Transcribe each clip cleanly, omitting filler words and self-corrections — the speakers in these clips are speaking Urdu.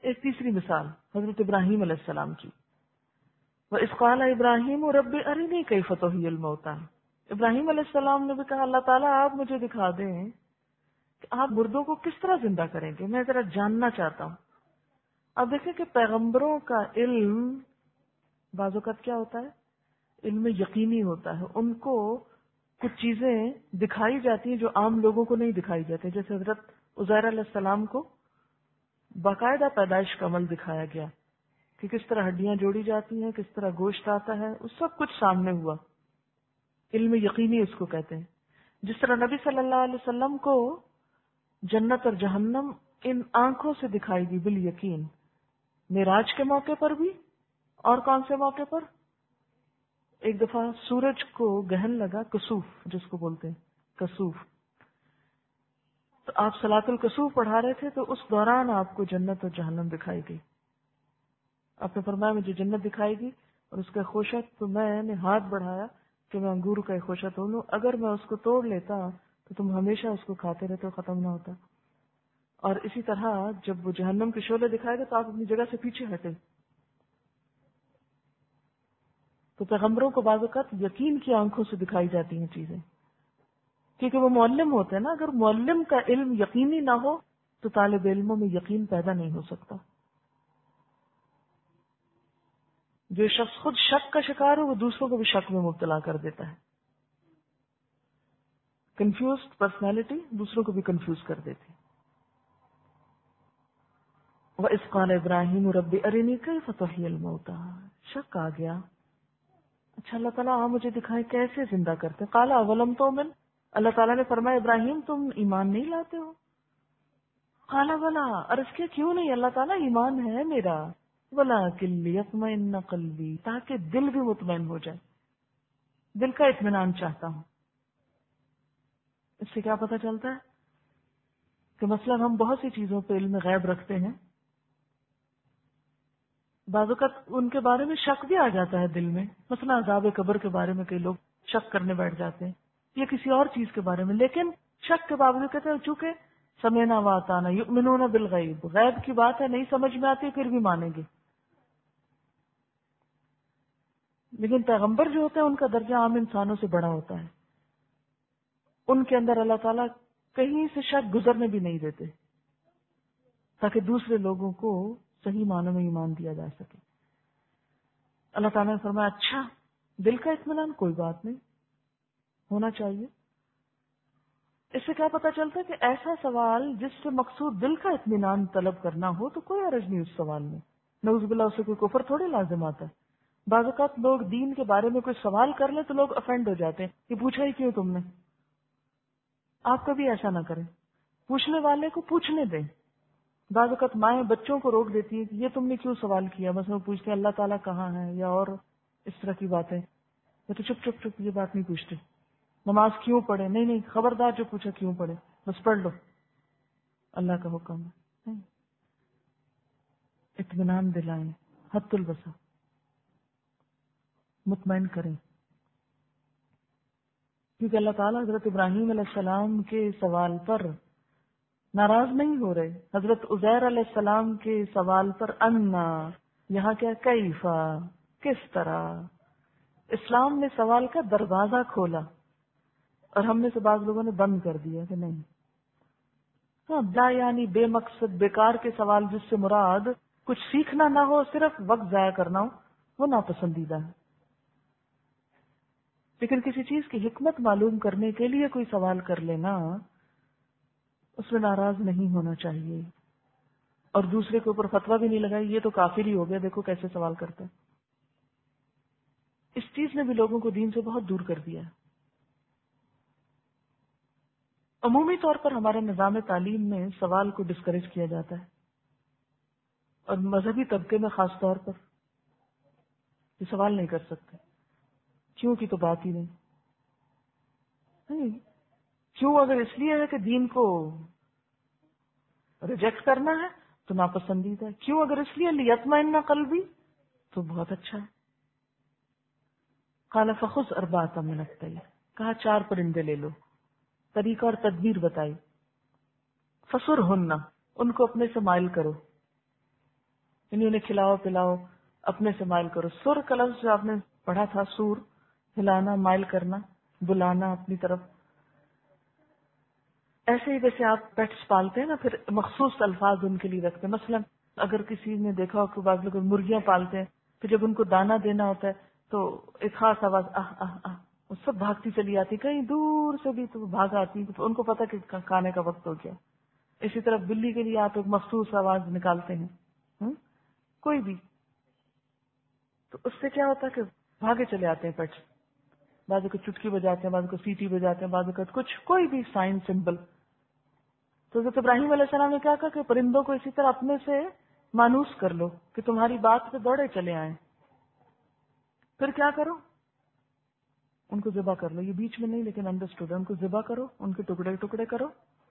ایک تیسری مثال حضرت ابراہیم علیہ السلام کی، وَإِذْ قَالَ إِبْرَاهِيمُ رَبِّ أَرِنِي كَيْفَ تُحْيِي الْمَوْتَىٰ، ابراہیم علیہ السلام نے بھی کہا اللہ تعالیٰ آپ مجھے دکھا دیں کہ آپ مردوں کو کس طرح زندہ کریں گے، میں ذرا جاننا چاہتا ہوں۔ اب دیکھیں کہ پیغمبروں کا علم بعض اوقات کیا ہوتا ہے، علم یقینی ہوتا ہے، ان کو کچھ چیزیں دکھائی جاتی ہیں جو عام لوگوں کو نہیں دکھائی جاتی، جیسے حضرت عزیر علیہ السلام کو باقاعدہ پیدائش کا عمل دکھایا گیا کہ کس طرح ہڈیاں جوڑی جاتی ہیں، کس طرح گوشت آتا ہے، اس سب کچھ سامنے ہوا، علم یقینی اس کو کہتے ہیں۔ جس طرح نبی صلی اللہ علیہ وسلم کو جنت اور جہنم ان آنکھوں سے دکھائی دی بالیقین، معراج کے موقع پر بھی، اور کون سے موقع پر؟ ایک دفعہ سورج کو گہن لگا، کسوف جس کو بولتے ہیں، کسوف، تو آپ صلاۃ الکسوف پڑھا رہے تھے تو اس دوران آپ کو جنت اور جہنم دکھائی گئی۔ آپ نے فرمایا مجھے جنت دکھائی گی اور اس کا خوشک، تو میں نے ہاتھ بڑھایا کہ میں انگور کا خوشہ توڑ لوں، اگر میں اس کو توڑ لیتا تو تم ہمیشہ اس کو کھاتے رہتے، ختم نہ ہوتا۔ اور اسی طرح جب وہ جہنم کے شعلے دکھائے گئے تو آپ اپنی جگہ سے پیچھے ہٹے۔ تو پیغمبروں کو بعض اوقات یقین کی آنکھوں سے دکھائی جاتی ہیں چیزیں، کیونکہ وہ معلم ہوتے ہیں نا، اگر معلم کا علم یقینی نہ ہو تو طالب علموں میں یقین پیدا نہیں ہو سکتا۔ جو شخص خود شک کا شکار ہو وہ دوسروں کو بھی شک میں مبتلا کر دیتا ہے۔ کنفیوزڈ پرسنالٹی دوسروں کو بھی کنفیوز کر دیتی۔ وَإِذْ قَالَ إِبْرَاهِيمُ رَبِّ أَرِنِي كَيْفَ تُحْيِي الْمَوْتَىٰ، شک آ گیا، اچھا اللہ تعالیٰ آپ مجھے دکھائیں کیسے زندہ کرتے ہیں۔ قَالَ أَوَلَمْ تُؤْمِنْ، اللہ تعالیٰ نے فرمایا ابراہیم تم ایمان نہیں لاتے ہو؟ قَالَ بَلَىٰ، عرض کیا کیوں نہیں اللہ تعالیٰ ایمان ہے میرا، وَلَٰكِن لِيَطْمَئِنَّ قَلْبِي، تاکہ دل بھی مطمئن ہو جائے، دل کا اطمینان چاہتا ہوں۔ اس سے کیا پتہ چلتا ہے کہ مثلا ہم بہت سی چیزوں پہ علم غیب رکھتے ہیں، بعض اوقات ان کے بارے میں شک بھی آ جاتا ہے دل میں، مثلا عذاب قبر کے بارے میں کئی لوگ شک کرنے بیٹھ جاتے ہیں یا کسی اور چیز کے بارے میں، لیکن شک کے باوجود کہتے ہیں چونکہ سمعنا واطعنا یؤمنون بالغیب، غیب کی بات ہے نہیں سمجھ میں آتی پھر بھی مانیں گے۔ لیکن پیغمبر جو ہوتے ہیں ان کا درجہ عام انسانوں سے بڑا ہوتا ہے، ان کے اندر اللہ تعالیٰ کہیں سے شک گزرنے بھی نہیں دیتے تاکہ دوسرے لوگوں کو صحیح معنوں میں ایمان دیا جا سکے۔ اللہ تعالیٰ نے فرمایا اچھا دل کا اطمینان کوئی بات نہیں، ہونا چاہیے۔ اس سے کیا پتہ چلتا ہے کہ ایسا سوال جس سے مقصود دل کا اطمینان طلب کرنا ہو تو کوئی حرج نہیں اس سوال میں، نعوذ باللہ اس سے کوئی کفر تھوڑے لازم آتا ہے۔ بعض اوقات لوگ دین کے بارے میں کوئی سوال کر لیں تو لوگ افینڈ ہو جاتے ہیں کہ پوچھا ہی کیوں تم نے۔ آپ کبھی ایسا نہ کریں، پوچھنے والے کو پوچھنے دیں۔ بعض اوقات مائیں بچوں کو روک دیتی ہیں کہ یہ تم نے کیوں سوال کیا، بس وہ پوچھتے ہیں اللہ تعالیٰ کہاں ہے یا اور اس طرح کی باتیں، میں تو چپ چپ چپ یہ بات نہیں پوچھتے۔ نماز کیوں پڑھے، نہیں نہیں خبردار جو پوچھا کیوں پڑھے، بس پڑھ لو، اللہ کا حکم ہے۔ نہیں، اطمینان دلائیں، حد البصر، مطمئن کریں، کیونکہ اللہ تعالیٰ حضرت ابراہیم علیہ السلام کے سوال پر ناراض نہیں ہو رہے، حضرت عزیر علیہ السلام کے سوال پر انا، یہاں کیا کیفا، کس طرح۔ اسلام نے سوال کا دروازہ کھولا اور ہم میں سے بعض لوگوں نے بند کر دیا کہ نہیں۔ ہاں بلا یعنی بے مقصد بیکار کے سوال جس سے مراد کچھ سیکھنا نہ ہو، صرف وقت ضائع کرنا ہو، وہ ناپسندیدہ ہے۔ لیکن کسی چیز کی حکمت معلوم کرنے کے لیے کوئی سوال کر لینا، اس میں ناراض نہیں ہونا چاہیے، اور دوسرے کے اوپر فتویٰ بھی نہیں لگائی یہ تو کافر ہی ہو گیا، دیکھو کیسے سوال کرتے ہیں۔ اس چیز نے بھی لوگوں کو دین سے بہت دور کر دیا ہے۔ عمومی طور پر ہمارے نظام تعلیم میں سوال کو ڈسکریج کیا جاتا ہے، اور مذہبی طبقے میں خاص طور پر یہ سوال نہیں کر سکتے، کیوں کی تو بات ہی نہیں۔ کیوں اگر اس لیے ہے کہ دین کو ریجیکٹ کرنا ہے تو ناپسندیدہ ہے، کیوں اگر اس لیے لیطمئن قلبی تو بہت اچھا ہے۔ قال فخذ اربعۃ من الطیر، کہا 4 پرندے لے لو، طریقہ اور تدبیر بتائی۔ فسرہن، ان کو اپنے سے مائل کرو، یعنی انہیں کھلاؤ پلاؤ، اپنے سے مائل کرو. سر کا لفظ جو آپ نے پڑھا تھا، سور ہلانا، مائل کرنا، بلانا اپنی طرف. ایسے ہی جیسے آپ پیٹس پالتے ہیں نا، پھر مخصوص الفاظ ان کے لیے رکھتے ہیں. مثلا اگر کسی نے دیکھا ہو کہ بعض لوگ مرغیاں پالتے ہیں، پھر جب ان کو دانا دینا ہوتا ہے تو ایک خاص آواز آہ آہ آہ، وہ سب بھاگتی چلی آتی، کہیں دور سے بھی تو بھاگ آتی، تو ان کو پتا کہ کھانے کا وقت ہو گیا. اسی طرح بلی کے لیے آپ ایک مخصوص آواز نکالتے ہیں، کوئی بھی، تو اس سے کیا ہوتا ہے کہ بھاگے چلے آتے ہیں پیٹس. بعض کو چٹکی بجاتے ہیں، بعض کو سیٹی بجاتے ہیں، بعض کو کچھ کوئی بھی سائن سمبل. تو حضرت ابراہیم علیہ السلام نے کیا کہا کہ پرندوں کو اسی طرح اپنے سے مانوس کر لو کہ تمہاری بات پہ دوڑے چلے آئیں. پھر کیا کرو؟ ان کو ذبح کر لو. یہ بیچ میں نہیں لیکن انڈرسٹوڈ ہے. ان کو ذبح کرو، ان کے ٹکڑے ٹکڑے کرو.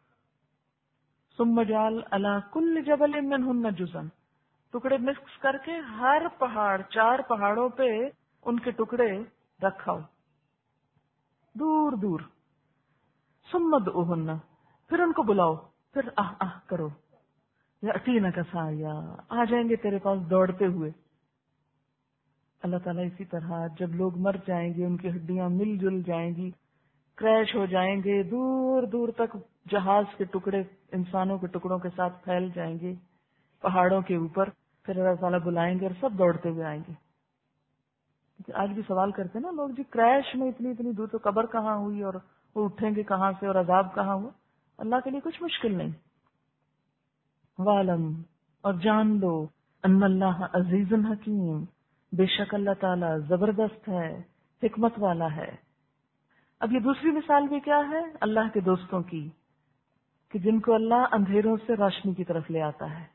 ثم جعل علی کل جبل منہن جزءا، ٹکڑے مکس کر کے ہر پہاڑ، 4 پہاڑوں پہ ان کے ٹکڑے رکھاؤ دور دور. ثم ادعوہن، پھر ان کو بلاؤ، پھر آہ آہ کرو. یأتینک سعیا، آ جائیں گے تیرے پاس دوڑتے ہوئے. اللہ تعالیٰ اسی طرح جب لوگ مر جائیں گے، ان کی ہڈیاں مل جل جائیں گی، کریش ہو جائیں گے، دور دور تک جہاز کے ٹکڑے انسانوں کے ٹکڑوں کے ساتھ پھیل جائیں گے پہاڑوں کے اوپر، پھر اللہ تعالیٰ بلائیں گے اور سب دوڑتے ہوئے آئیں گے. آج بھی سوال کرتے ہیں نا لوگ، جی کریش میں اتنی دور تو قبر کہاں ہوئی اور وہ اٹھیں گے کہاں سے اور عذاب کہاں ہوا؟ اللہ کے لیے کچھ مشکل نہیں. وَاعْلَمْ، اور جان لو، ان اللہ عزیز حکیم، بے شک اللہ تعالیٰ زبردست ہے، حکمت والا ہے. اب یہ دوسری مثال بھی کیا ہے؟ اللہ کے دوستوں کی، کہ جن کو اللہ اندھیروں سے روشنی کی طرف لے آتا ہے.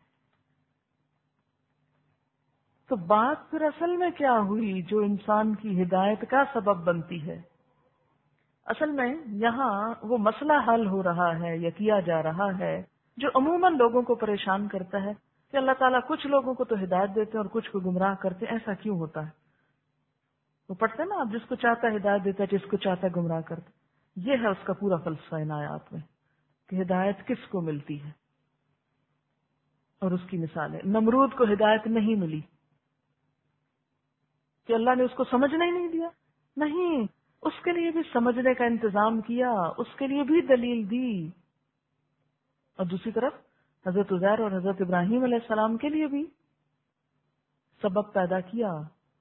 تو بات پھر اصل میں کیا ہوئی جو انسان کی ہدایت کا سبب بنتی ہے؟ اصل میں یہاں وہ مسئلہ حل ہو رہا ہے یا کیا جا رہا ہے جو عموماً لوگوں کو پریشان کرتا ہے کہ اللہ تعالیٰ کچھ لوگوں کو تو ہدایت دیتے ہیں اور کچھ کو گمراہ کرتے ہیں. ایسا کیوں ہوتا ہے؟ وہ پڑھتے ہیں نا، آپ جس کو چاہتا ہے ہدایت دیتا ہے، جس کو چاہتا ہے گمراہ کرتا ہے. یہ ہے اس کا پورا فلسفہ ان آیات میں کہ ہدایت کس کو ملتی ہے. اور اس کی مثال ہے، نمرود کو ہدایت نہیں ملی کہ اللہ نے اس کو سمجھنا ہی نہیں دیا، نہیں، اس کے لیے بھی سمجھنے کا انتظام کیا، اس کے لیے بھی دلیل دی. اور دوسری طرف حضرت عزیر اور حضرت ابراہیم علیہ السلام کے لیے بھی سبب پیدا کیا.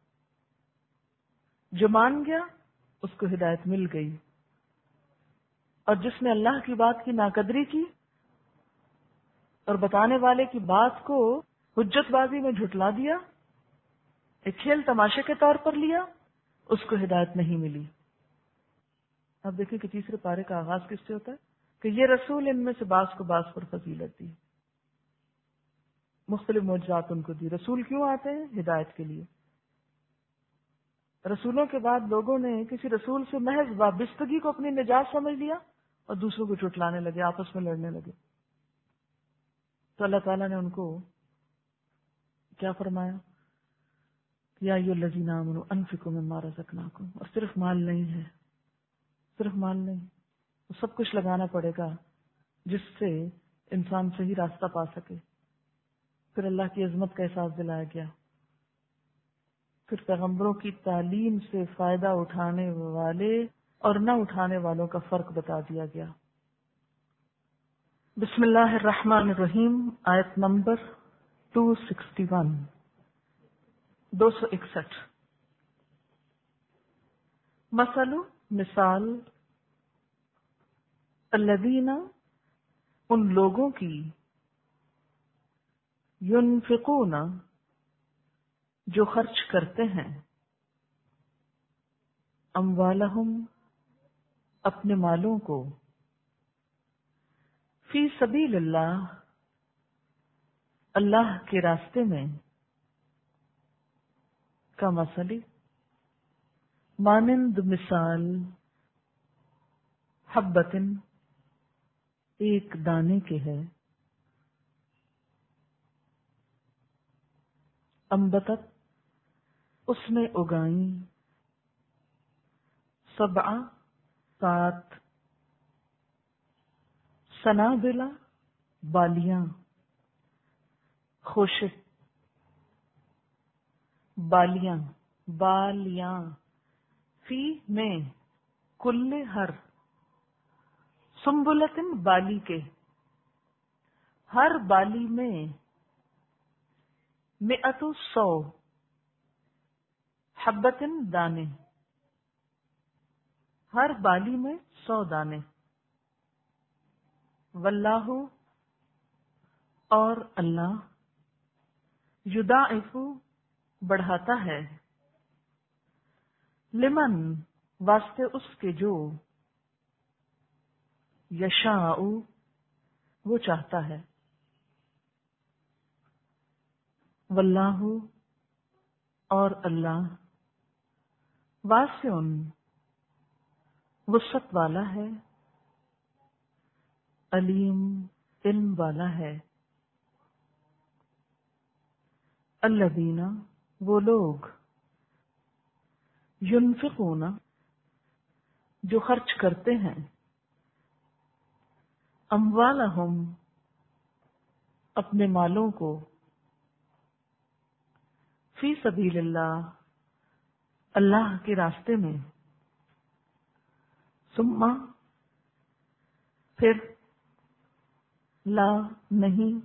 جو مان گیا اس کو ہدایت مل گئی، اور جس نے اللہ کی بات کی ناقدری کی اور بتانے والے کی بات کو حجت بازی میں جھٹلا دیا، ایک کھیل تماشے کے طور پر لیا، اس کو ہدایت نہیں ملی. اب دیکھیں کہ تیسرے پارے کا آغاز کس سے ہوتا ہے کہ یہ رسول ان میں سے بعض کو بعض پر فضیلت دی، مختلف معجزات ان کو دی. رسول کیوں آتے ہیں؟ ہدایت کے لیے. رسولوں کے بعد لوگوں نے کسی رسول سے محض وابستگی کو اپنی نجات سمجھ لیا اور دوسروں کو چٹلانے لگے، آپس میں لڑنے لگے. تو اللہ تعالیٰ نے ان کو کیا فرمایا؟ یا ایھا الذین آمنوا انفقوا مما رزقناکم. اور صرف مال نہیں ہے، صرف مال نہیں، سب کچھ لگانا پڑے گا جس سے انسان صحیح راستہ پا سکے. پھر اللہ کی عظمت کا احساس دلایا گیا، پھر پیغمبروں کی تعلیم سے فائدہ اٹھانے والے اور نہ اٹھانے والوں کا فرق بتا دیا گیا. بسم اللہ الرحمن الرحیم، آیت نمبر 261 261. مثال الذین، ان لوگوں کی، ينفقون، جو خرچ کرتے ہیں، اموالہم، اپنے مالوں کو، فی سبیل اللہ، اللہ کے راستے میں، کا مثل، مانند مثال، حبتن، ایک دانے کے ہے، انبتت، اس نے اگائیں، 7 سنابلا، بالیاں، خوشک، بالیاں، بالیاں، فی میں، کل ہر، سنبلتن بالی کے، ہر بالی میں، مئت سو، حبتن دانے، ہر بالی میں 100 دانے، واللہ اور اللہ، یضاعف بڑھاتا ہے، لمن واسطے اس کے جو، یشاء وہ چاہتا ہے، واللہ اور اللہ، واسع وسعت والا ہے، علیم علم والا ہے، الذین وہ لوگ، ینفقون جو خرچ کرتے ہیں، اموالہم اپنے مالوں کو، فی سبیل اللہ اللہ کے راستے میں، ثم پھر، لا نہیں،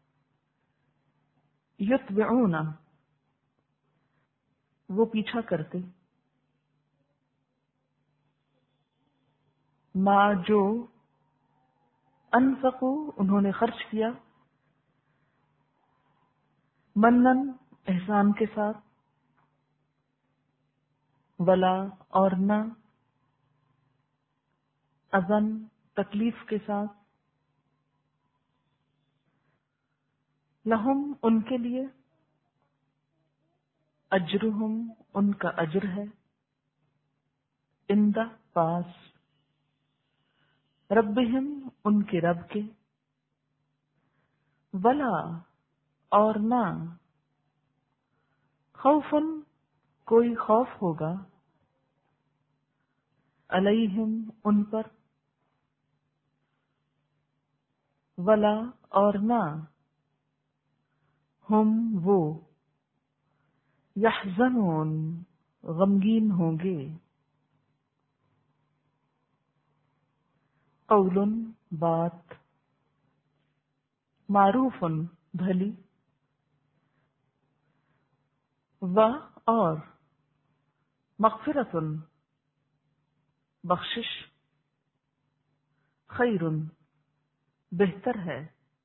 یتبعون وہ پیچھا کرتے، ما جو، انفقوا انہوں نے خرچ کیا، منن احسان کے ساتھ، ولا اور نہ، اذن تکلیف کے ساتھ، لہم ان کے لیے، اجرہم ان کا اجر ہے، عند پاس، ربہم ان کے رب کے، ولا اور نہ، خوفن کوئی خوف ہوگا، علیہم ان پر، ولا اور نہ، ہم وہ، یحزنون غمگین ہوں گے، قول بات، معروف بھلی، و اور، مغفرت بخشش، خیر بہتر ہے،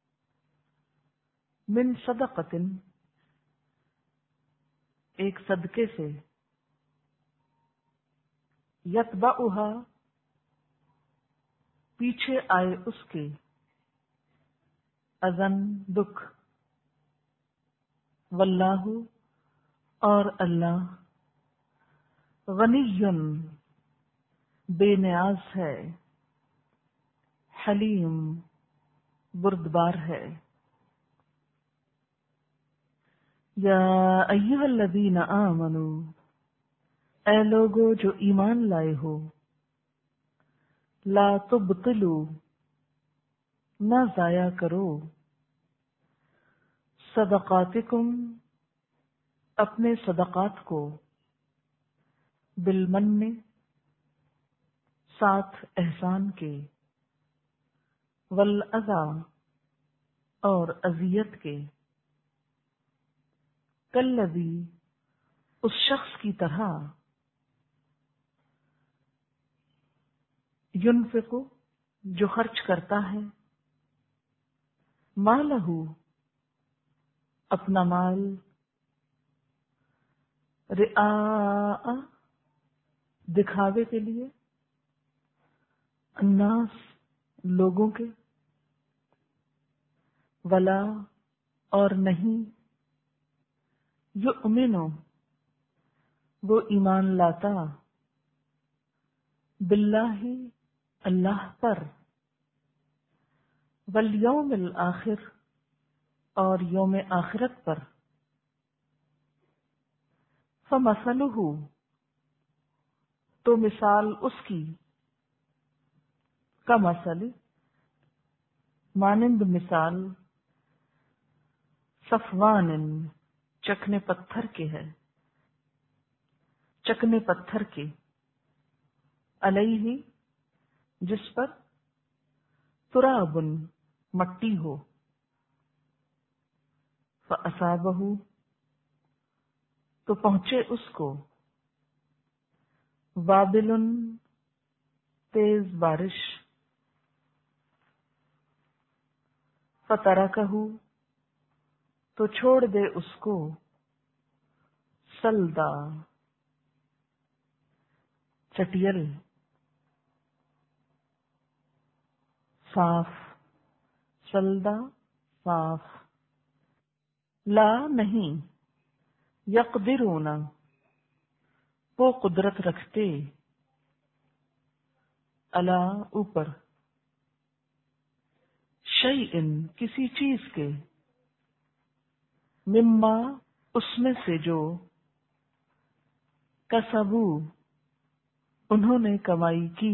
من صدقۃ ایک صدقے سے، یتبعها پیچھے آئے اس کے، اذن دکھ، واللہ اور اللہ، غنی بے نیاز ہے، حلیم بردبار ہے، یا ایھا الذین آمنوا اے لوگو جو ایمان لائے ہو، لا تبطلوا نہ ضائع کرو، صدقاتکم اپنے صدقات کو، بالمن ساتھ احسان کے، والاذی اور اذیت کے، کالذی اس شخص کی طرح، ینفق جو خرچ کرتا ہے، مالہ اپنا مال، رئاء دکھاوے کے لیے، الناس لوگوں کے، ولا اور نہیں، یؤمن وہ ایمان لاتا، باللہ اللہ پر، والیوم الآخر اور یوم آخرت پر، فمثلہ تو مثال اس کی، کمثل مانند مثال، صفوان چکنے پتھر کے ہے، چکنے پتھر کے، علیہ جس پر، تراب مٹی ہو، فاصابہ تو پہنچے اس کو، وابل تیز بارش، فترکہ تو چھوڑ دے اس کو، سلدا چٹیل، صاف، سلدا صاف، لا نہیں، یقدرون وہ قدرت رکھتے، الا اوپر، شیئن کسی چیز کے، مما اس میں سے جو، کسبو انہوں نے کمائی کی،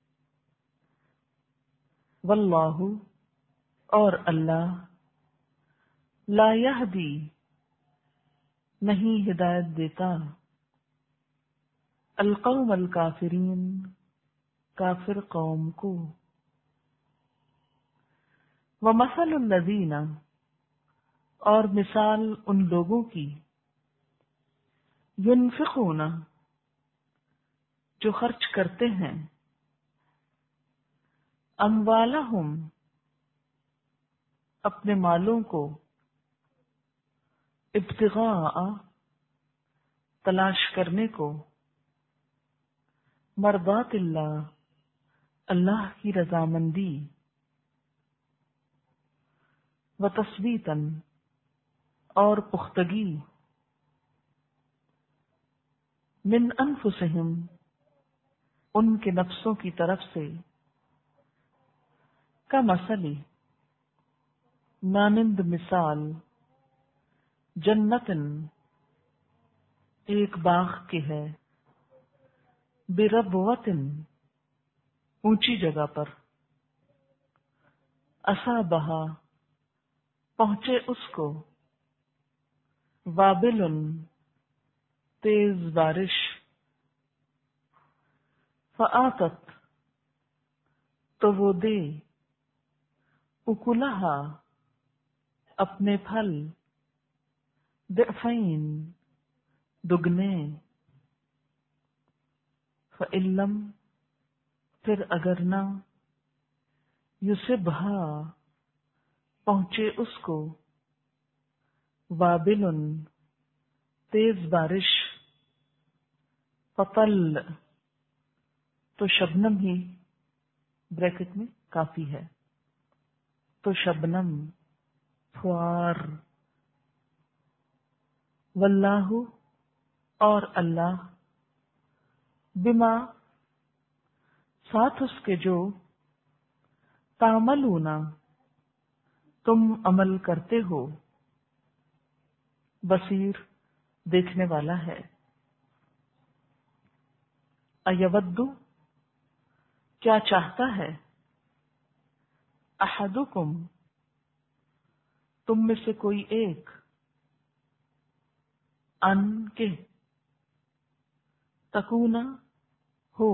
واللہ اور اللہ، لا یہدی نہیں ہدایت دیتا، القوم الکافرین کافر قوم کو، ومثل الذین اور مثال ان لوگوں کی، ينفقون جو خرچ کرتے ہیں، اموالہم اپنے مالوں کو، ابتغاء تلاش کرنے کو، مرضات اللہ اللہ کی رضامندی، وتثبیتاً اور پختگی، من انفسہم ان کے نفسوں کی طرف سے، کمثلی مانند مثال، جنتن ایک باغ کی ہے، بربوتن اونچی جگہ پر، اصابہا پہنچے اس کو، وابل تیز بارش، فآتت تو وہ دے، اکلہا اپنے پھل، ضعفین دگنے، فإلم پھر اگر نہ، یصبھا پہنچے اس کو، وابل تیز بارش، فطل تو شبنم ہی، بریکٹ میں کافی ہے، تو شبنم پھوار، واللہ اور اللہ، بما ساتھ اس کے جو، تعملون تم عمل کرتے ہو، بصیر دیکھنے والا ہے، ایود کیا چاہتا ہے، احدکم تم میں سے کوئی ایک، ان کے، تکونا ہو،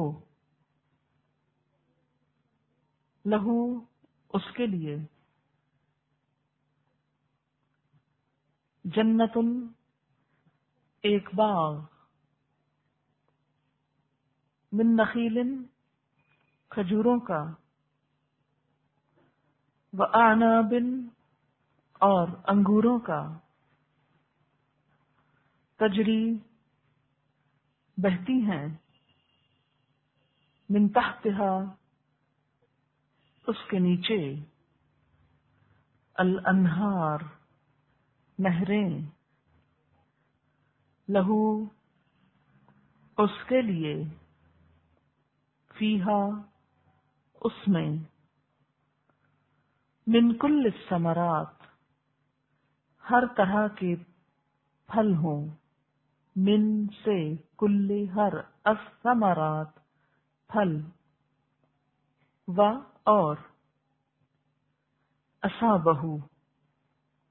لہو اس کے لیے، جنتن ایک باغ، من نخیل کھجوروں کا، وأعناب اور انگوروں کا، تجری بہتی ہیں، من تحتها اس کے نیچے، الانہار نہریں، لہو اس کے لیے، فیہا اس میں، من کل الثمرات ہر طرح کے پھل ہوں، من سے، کل ہر، الثمرات پھل، و اور، اصابہ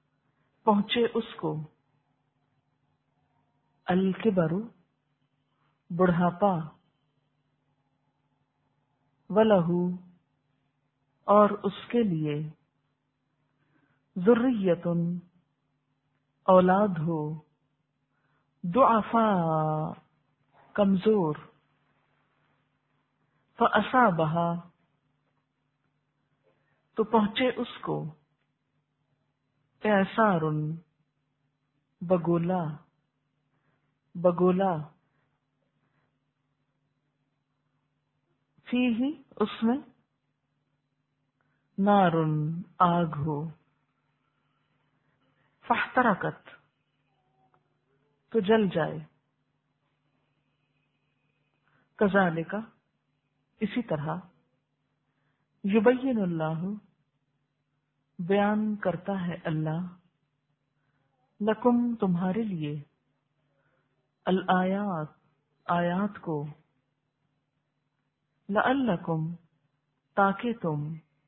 پہنچے اس کو، الکبر بڑھاپا، وَلَہُ اور اس کے لیے، ذُرِّيَّةٌ اولاد ہو، ضعفاء کمزور، فَأَصَابَهَا تو پہنچے اس کو، اعصار بگولا، بگولا، فیہ اس میں، نار آگ ہو، فاحترقت تو جل جائے، کذالک اسی طرح، یبین اللہ بیان کرتا ہے اللہ، لکم تمہارے لیے، الآیات آیات کو، لعلکم تاکہ تم،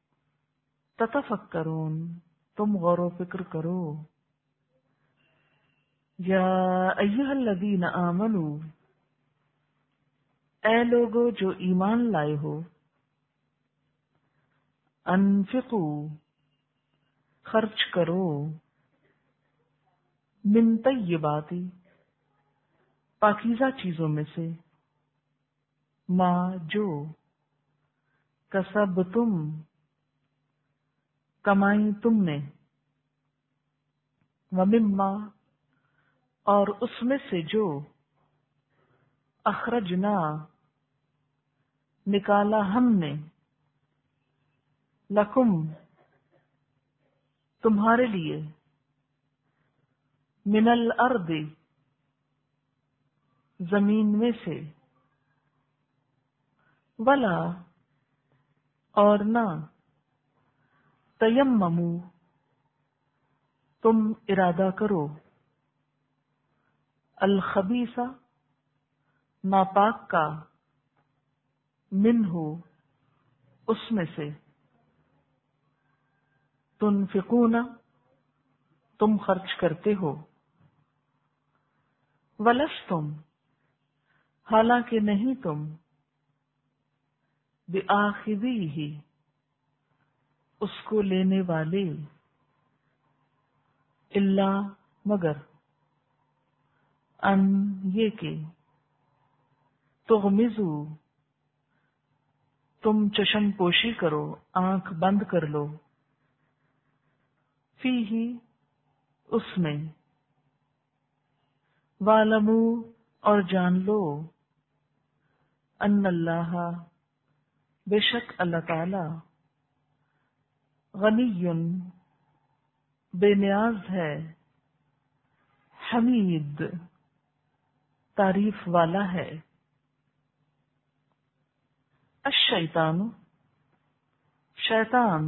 تتفکرون تم غور و فکر کرو، یا ایہا الذین آمنوا اے لوگو جو ایمان لائے ہو، انفقوا خرچ کرو، من طیبات پاکیزہ چیزوں میں سے، ما جو، کسبتم کمائی تم نے، ومما اور اس میں سے جو، اخرجنا نکالا ہم نے، لکم تمہارے لیے، من الارض زمین میں سے، ولا اور نہ، تیمموا تم ارادہ کرو، الخبیث ناپاک کا، منہ اس میں سے، تنفقون تم خرچ کرتے ہو، ولستم حالانکہ نہیں تم، بآخذیہ اس کو لینے والے، الا مگر، ان یہ کہ، تغمزو تم چشم پوشی کرو، آنکھ بند کر لو، فیہ اس میں، وَاعْلَمُوا اور جان لو، ان اللہ بے شک اللہ تعالی، غنی بے نیاز ہے، حمید تعریف والا ہے، الشیطان شیطان،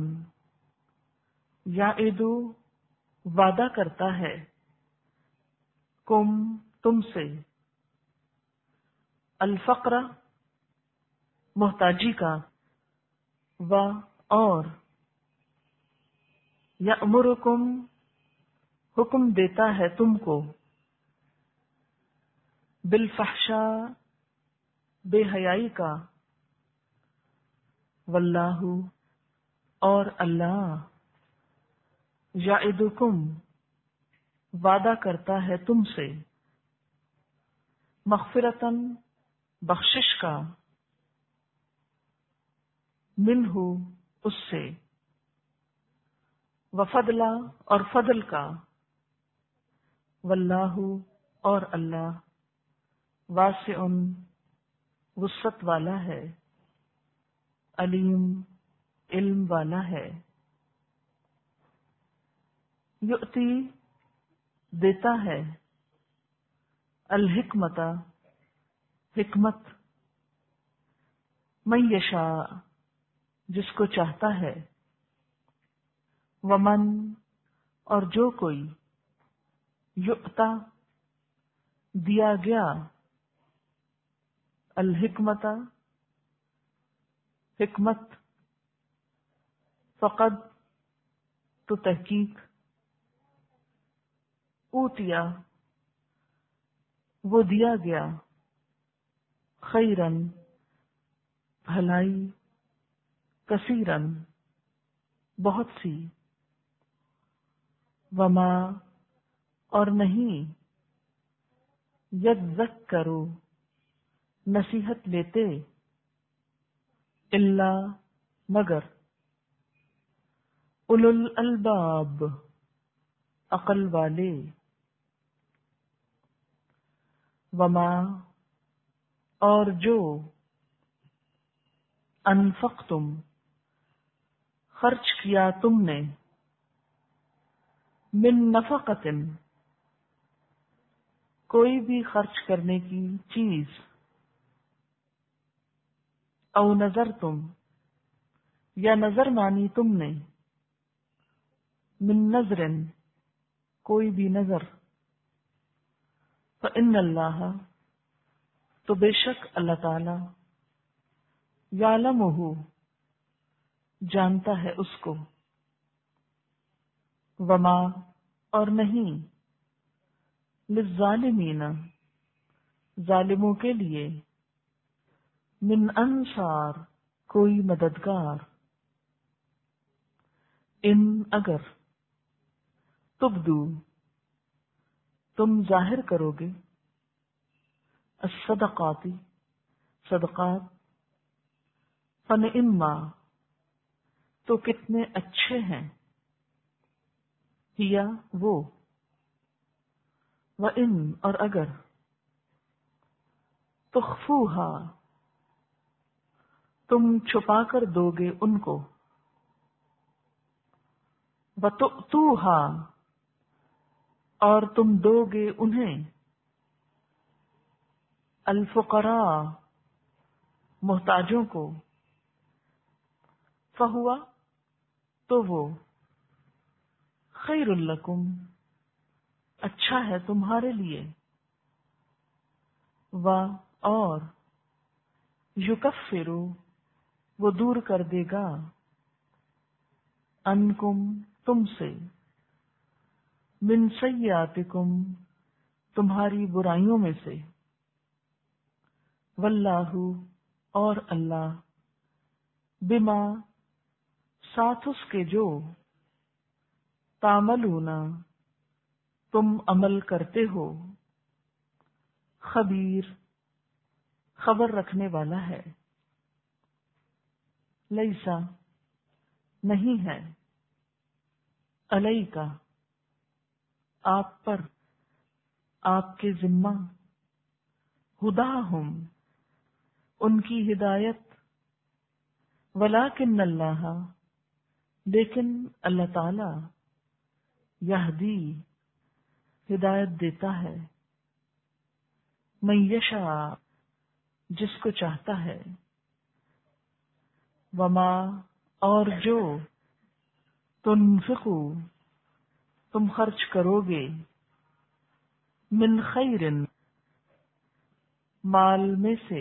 یعدو وعدہ کرتا ہے، کم تم سے، الفقر محتاجی کا، و اور، یأمرکم حکم دیتا ہے تم کو، بالفحشاء بے حیائی کا، واللہ اور اللہ، یعدکم وعدہ کرتا ہے تم سے، مغفرتاً بخشش کا، منہ اس سے، وفضلا اور فضل کا، واللہ اور اللہ، واسع وسعت والا ہے، علیم علم والا ہے، یؤتی دیتا ہے، الحکمت حکمت، من یشاء جس کو چاہتا ہے، ومن اور جو کوئی، یؤتا دیا گیا، الحکمت حکمت، فقد تو تحقیق، اوتیا وہ دیا گیا، خیرن بھلائی، کثیرن بہت سی، وما اور نہیں، یذکروا نصیحت لیتے، الا مگر، اولو الالباب عقل والے، وما اور جو، انفقتم خرچ کیا تم نے، من نفقۃ کوئی بھی خرچ کرنے کی چیز، او نظر تم یا نظر مانی تم نے، من نظر کوئی بھی نظر، فإن اللہ تو بے شک اللہ تعالی، یعلمہ جانتا ہے اس کو، وما اور نہیں، للظالمین ظالموں کے لیے، من انصار کوئی مددگار، ان اگر، تبدو تم ظاہر کرو گے، الصدقات صدقات، فنعما تو کتنے اچھے ہیں، ہیا وہ، وَإِن اور اگر، تخفوہا تم چھپا کر دو گے ان کو، وَتُؤْتُوہا اور تم دو گے انہیں، الفقراء محتاجوں کو، فہوا تو وہ، خیر لکم اچھا ہے تمہارے لیے، و اور، یکفر وہ دور کر دے گا، عنکم تم سے، من سیئاتکم تمہاری برائیوں میں سے، واللہ اور اللہ، بما ساتھ اس کے جو، تعملون تم عمل کرتے ہو، خبیر خبر رکھنے والا ہے، لیسا نہیں ہے، علیکا آپ پر، آپ کے ذمہ، ہداہم ان کی ہدایت، ولیکن اللہ لیکن اللہ تعالی، یہدی ہدایت دیتا ہے، من یشاء جس کو چاہتا ہے، وما اور جو، تنفقو تم خرچ کرو گے، من خیر مال میں سے،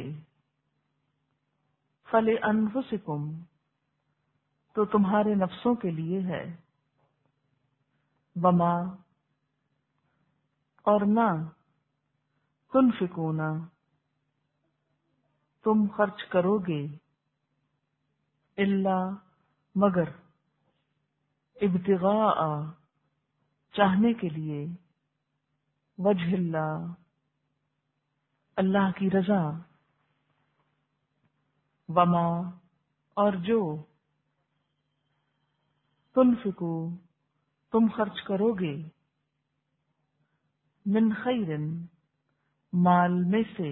فلانفسکم تو تمہارے نفسوں کے لیے ہے، وما اور نہ، تنفقون تم خرچ کرو گے، الا مگر، ابتغاء چاہنے کے لیے، وجہ اللہ اللہ کی رضا، وما اور جو، تنفقو تم خرچ کرو گے، من خیر مال میں سے،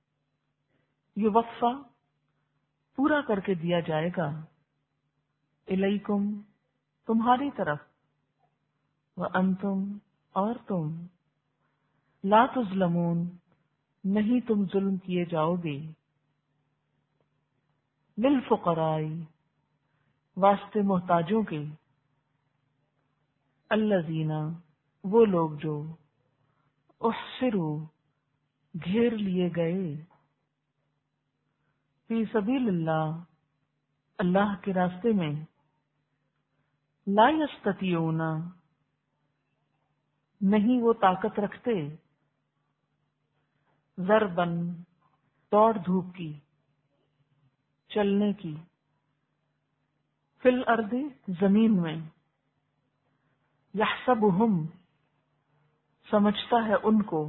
یوفا پورا کر کے دیا جائے گا، الیکم تمہاری طرف، وانتم اور تم، لا تظلمون نہیں تم ظلم کیے جاؤ گے، للفقراء واسطے محتاجوں کے، الذین وہ لوگ جو، احصروا گھیر لیے گئے، فی سبیل اللہ اللہ کے راستے میں، لا یستطیعون نہیں وہ طاقت رکھتے، ضربن دوڑ دھوپ کی، چلنے کی، فی الارض زمین میں، یحسبہم سمجھتا ہے ان کو،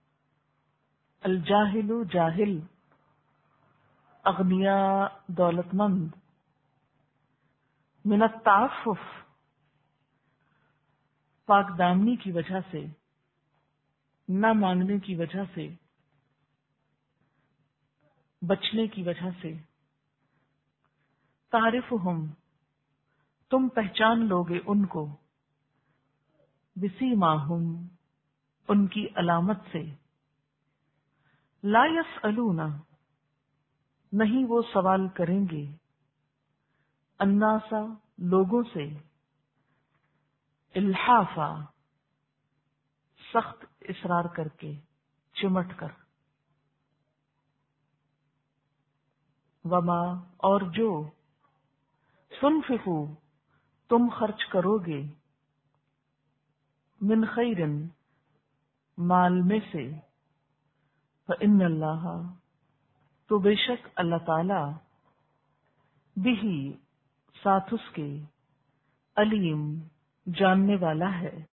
الجاہل جاہل، اغنیاء دولت مند، من التعفف پاک دامنی کی وجہ سے، نہ مانگنے کی وجہ سے، بچنے کی وجہ سے، تعرفہم تم پہچان لوگے ان کو، بسیماہم ان کی علامت سے، لا یسألون نہیں وہ سوال کریں گے، الناس لوگوں سے، الحافا سخت اصرار کر کے، چمٹ کر، وما اور جو تنفقو تم خرچ کرو گے، من خیر مال میں سے، فإن اللہ تو بے شک اللہ تعالی بہی ساتھ اس کے، علیم جاننے والا ہے،